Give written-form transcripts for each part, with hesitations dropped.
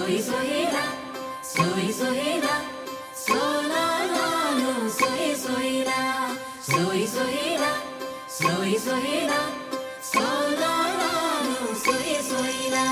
Soy soyla, soy soyla, sola la no soy soyla, soy soyla, soy soyla, sola la no soy soyla.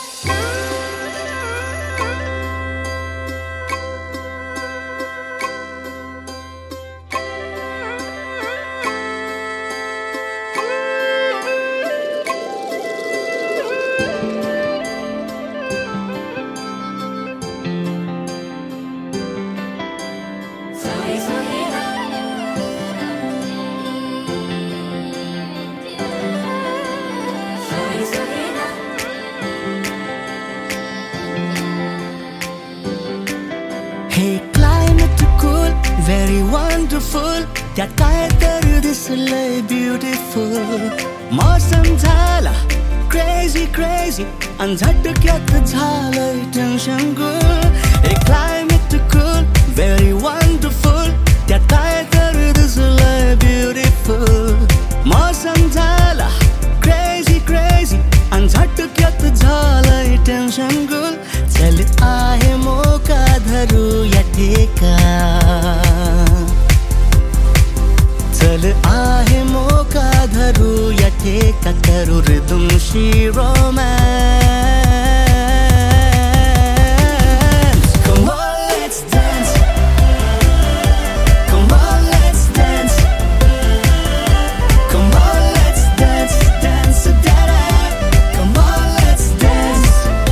Hey, climate cool, very wonderful. त्यात काय तर दिसलंय beautiful. मौसम झाला crazy crazy आणि झटक्यात झालंय tension cool. Hey, climate cool, very wonderful. त्यात काय तर दिसलंय beautiful. मौसम झाला crazy crazy आणि झटक्यात झालंय tension cool. चल आहे मोका धरूया ठेका, चल आहे मोका धरूया ठेका, करू रिदमशी romance. Come on, let's dance. Come on, let's dance. Come on, let's dance, dance, da-da. Come on, let's dance.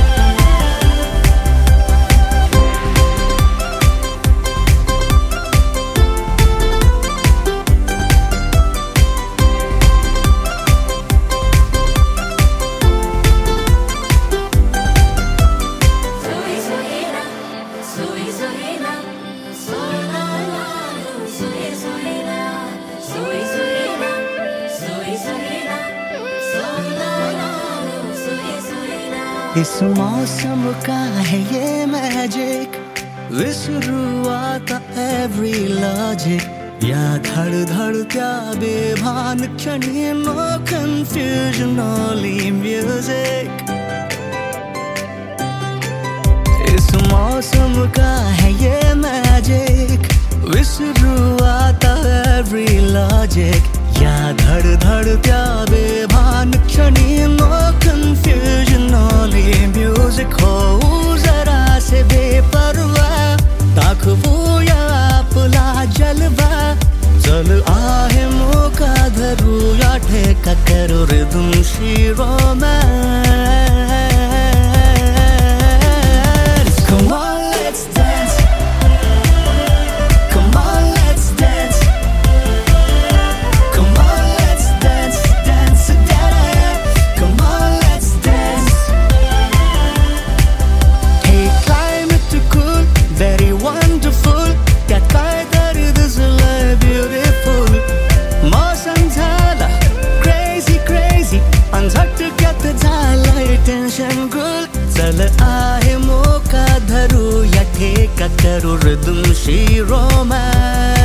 इस मौसम का है ये मैजिक, विसरू आता every logic. या धडधडत्या बेभान क्षणी, no confusion, only music. इस मौसम का है ये मैजिक, विसरू आता every logic. या धडधडत्या बेभान क्षणी, no confusion, only music. हो जरा से बेपरवा, दाखवूया आपला जलवा. चल आहे मोका धरूया ठेका, करू रिदमशी romance. Come on, let's dance. Come on, let's dance. Come on, let's dance, dance, da-da. Come on, let's dance. Hey, climate cool, very wonderful. त्यात काय तर दिसलंय beautiful. मौसम झाला crazy crazy आणि झटक्यात झालंय tension cool. चल आहे मोका धरूया ठेका, करू रिदमशी romance.